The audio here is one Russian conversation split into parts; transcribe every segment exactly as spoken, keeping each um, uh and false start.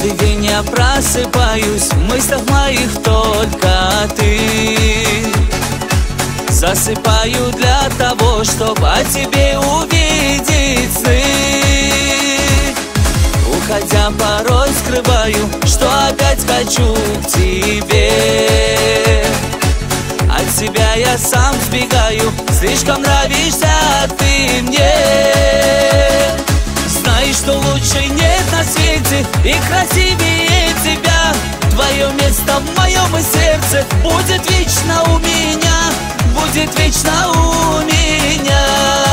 Каждый день я просыпаюсь, в мыслях моих только ты. Засыпаю для того, чтобы о тебе увидеть сны. Уходя, порой скрываю, что опять хочу к тебе. От себя я сам сбегаю, слишком нравишься ты мне. Знаешь, что лучше нет на свете и красивее тебя. Твое место в моем и сердце будет вечно у меня, будет вечно у меня.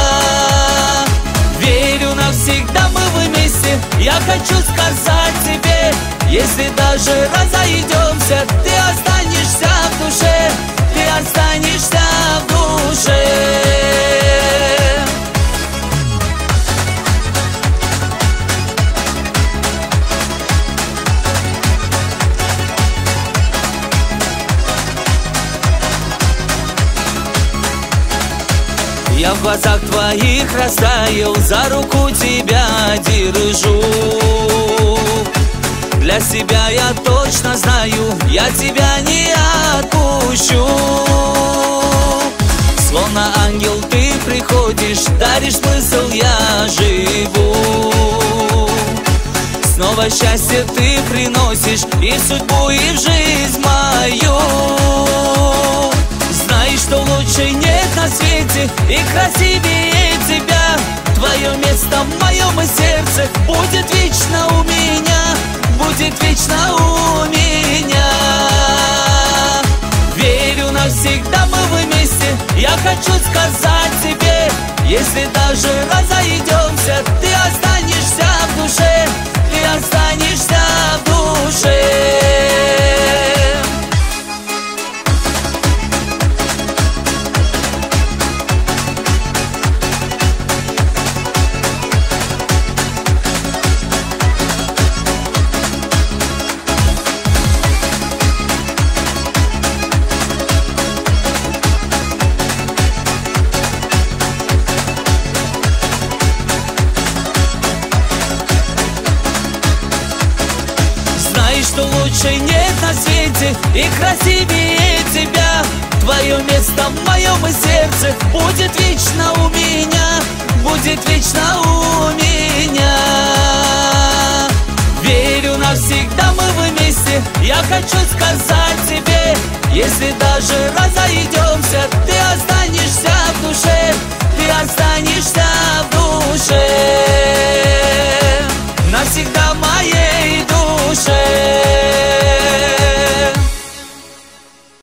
Верю навсегда мы вместе, я хочу сказать тебе, если даже разойдемся, ты останешься в душе, ты останешься в душе. Я в глазах твоих растаял, за руку тебя держу. Для себя я точно знаю, я тебя не отпущу. Словно ангел ты приходишь, даришь смысл, я живу. Снова счастье ты приносишь и в судьбу, и в жизнь мою. Знаешь, что лучше нет на свете и красивее тебя. Твое место в моем и сердце будет вечно у меня, будет вечно у меня. Верю навсегда мы вместе, я хочу сказать тебе, если даже разойдемся, ты останешься в душе, ты останешься в душе. Что лучше нет на свете и красивее тебя. Твое место в моем и сердце будет вечно у меня, будет вечно у меня. Верю навсегда мы вместе, я хочу сказать тебе, если даже разойдемся,